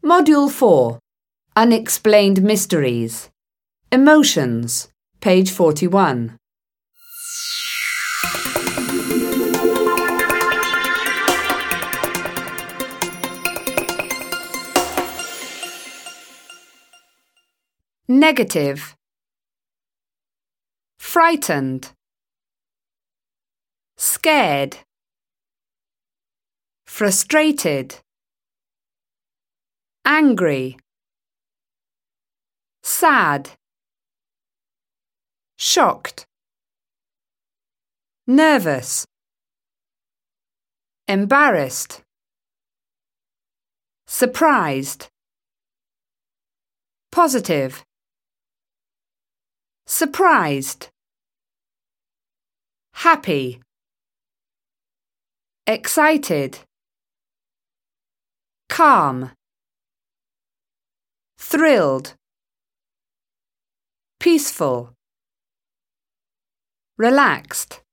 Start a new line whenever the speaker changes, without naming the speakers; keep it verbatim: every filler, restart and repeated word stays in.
Module four. Unexplained Mysteries. Emotions. Page forty-one. Negative. Frightened. Scared. Frustrated. Angry. Sad. Shocked. Nervous. Embarrassed. Surprised. Positive. Surprised. Happy. Excited. Calm. Thrilled. Peaceful. Relaxed.